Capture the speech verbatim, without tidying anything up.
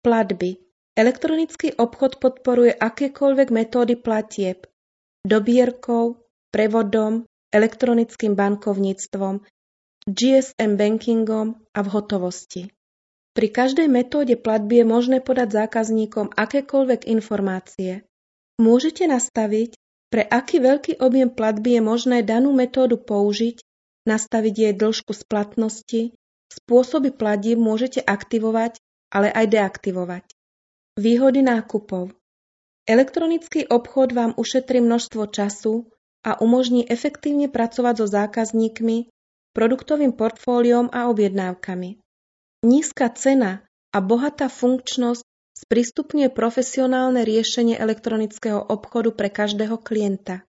Platby. Elektronický obchod podporuje akékoľvek metódy platieb, dobierkou, prevodom, elektronickým bankovníctvom, G S M bankingom a v hotovosti. Pri každej metóde platby je možné podať zákazníkom akékoľvek informácie. Môžete nastaviť, pre aký veľký objem platby je možné danú metódu použiť, nastaviť jej dĺžku splatnosti, spôsoby platieb môžete aktivovať, ale aj deaktivovať. Výhody nákupov. Elektronický obchod vám ušetrí množstvo času a umožní efektívne pracovať so zákazníkmi, produktovým portfóliom a objednávkami. Nízka cena a bohatá funkčnosť sprístupňuje profesionálne riešenie elektronického obchodu pre každého klienta.